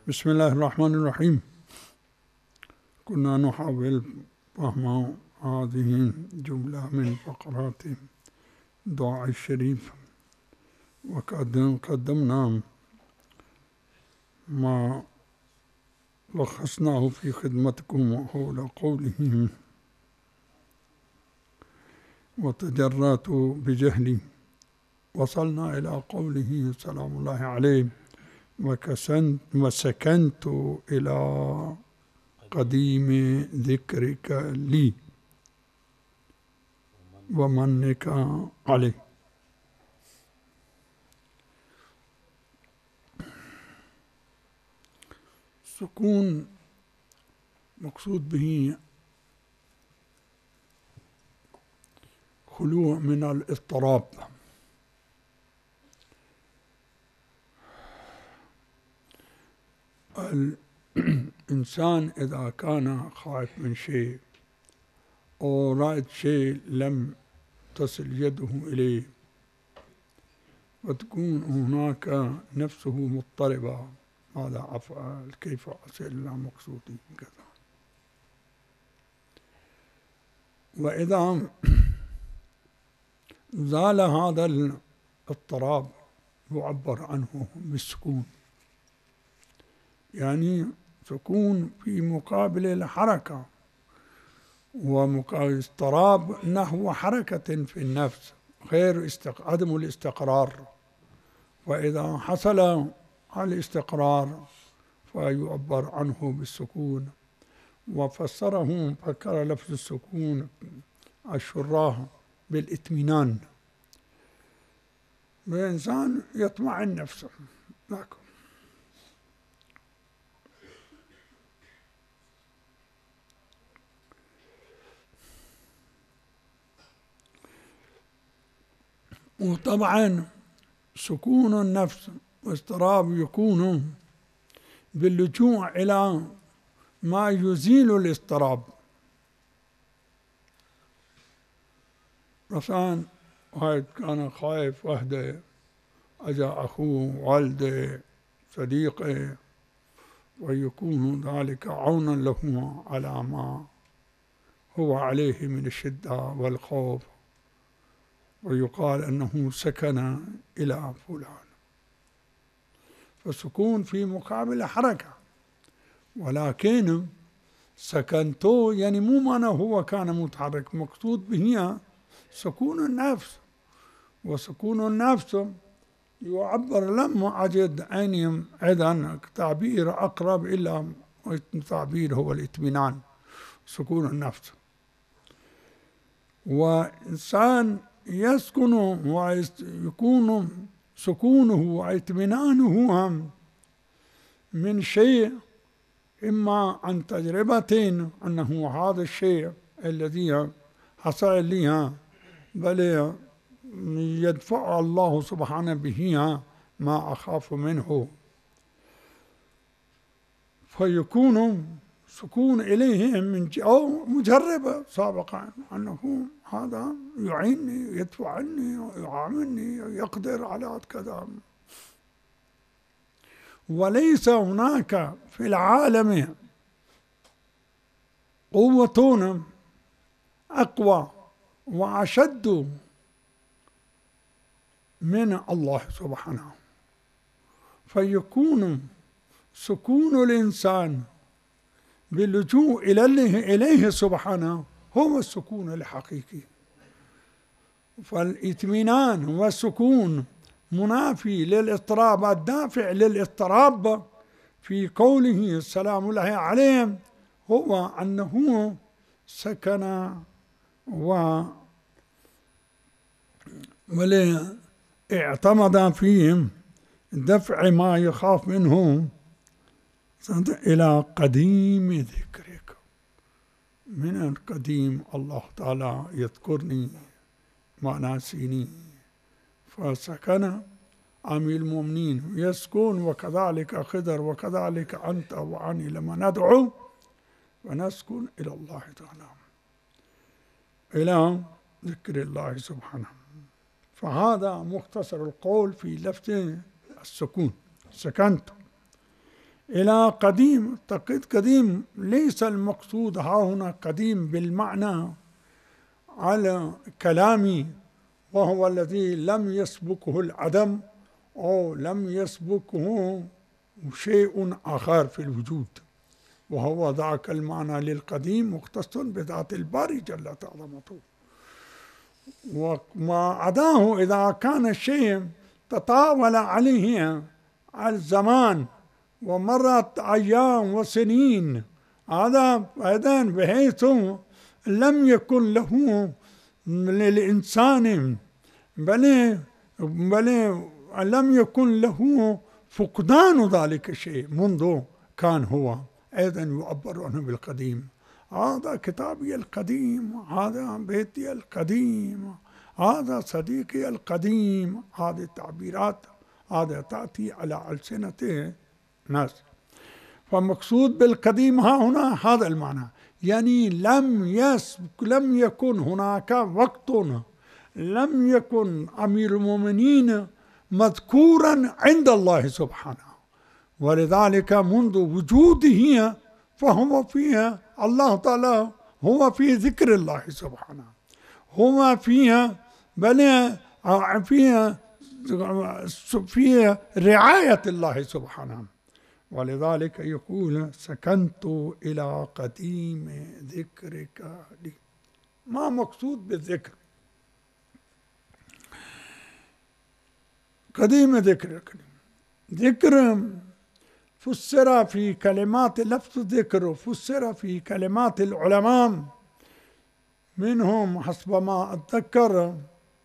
بسم الله الرحمن الرحيم. كنا نحاول فهم هذه الجملة من فقرات الدعاء الشريف، وقد قدمنا ما لخصناه في خدمتكم حول قوله: وتجرأت بجهلي. وصلنا إلى قوله سلام الله عليه: وسكنت إلى قديم ذكرك لي ومنك عليه. السكون مقصود به خلوع من الاضطراب. الإنسان إذا كان خائف من شيء أو رأيت شيء لم تصل يده إليه وتكون هناك نفسه مضطربة: ماذا أفعل؟ كيف أصل إلى مقصودي؟ كذا. وإذا زال هذا الاضطراب يعبر عنه بالسكون، يعني سكون في مقابل الحركة، ومقابل اضطراب نحو حركة في النفس غير عدم الاستقرار. وإذا حصل الاستقرار فيعبر عنه بالسكون. فكر لفظ السكون الشراح بالاطمئنان، الإنسان يطمئن نفسه. لكن وطبعا سكون النفس واضطراب يكون باللجوء إلى ما يزيل الاضطراب. مثلا واحد كان خايف وحده، أجا أخوه، والده، صديقه، ويكون ذلك عونا له على ما هو عليه من الشدة والخوف، ويقال أنه سكن إلى فلان. فالسكون في مقابل حركة، ولكن سكنته يعني مو معنى هو كان متحرك، مقصود به سكون النفس. وسكون النفس يعبر لما أجد عيني إذن تعبير أقرب إلى تعبير هو الاطمئنان، سكون النفس. وإنسان يسكن ويكون سكونه واطمئنانه من شيء، إما عن تجربة أنه هذا الشيء الذي حصل لي بل يدفع الله سبحانه به ما أخاف منه، فيكون سكون إليه من أو مجربة سابقا أنه هذا يعينني، يدفع عني، يعاملني، يقدر على كذا. وليس هناك في العالم قوة أقوى وأشد من الله سبحانه، فيكون سكون الإنسان باللجوء إليه سبحانه هو السكون الحقيقي. فالاطمئنان والسكون منافي للاضطراب، الدافع للاضطراب في قوله سلام الله عليه هو أنه سكن اعتمد فيهم دفع ما يخاف منه إلى قديم ذكرك. من القديم الله تعالى يذكرني ما ناسيني، فسكن أمير المؤمنين يسكن، وكذلك خضر، وكذلك أنت وعني لما ندعو ونسكن إلى الله تعالى، إلى ذكر الله سبحانه. فهذا مختصر القول في لفظ السكون: سكنت إلى قديم. قديم ليس المقصود ها هنا قديم بالمعنى على كلامي، وهو الذي لم يسبقه العدم أو لم يسبقه شيء آخر في الوجود، وهو ذاك المعنى للقديم مختص بذات الباري جل عظمته. وما عداه إذا كان الشيء تطاول عليه الزمان ومرت أيام وسنين، هذا أيضا بحيث لم يكن له للإنسان بل لم يكن له فقدان ذلك الشيء منذ كان هو، أيضا يعبر عنه بالقديم. هذا كتابي القديم، هذا بيتي القديم، هذا صديقي القديم. هذه التعبيرات هذا تأتي على ألسنة ناس. فمقصود بالقديم ها هنا هذا المعنى، يعني لم يكن هناك وقت لم يكن أمير المؤمنين مذكورا عند الله سبحانه، ولذلك منذ وجوده فهو فيها الله تعالى، هو في ذكر الله سبحانه، هو فيها بل فيها رعاية الله سبحانه. ولذلك يقول سكنت إلى قديم ذكرك لي. ما مقصود بالذكر؟ قديم ذكرك لي، ذكر فسر في كلمات لفظ ذكر، وفسر في كلمات العلماء، منهم حسب ما أتذكر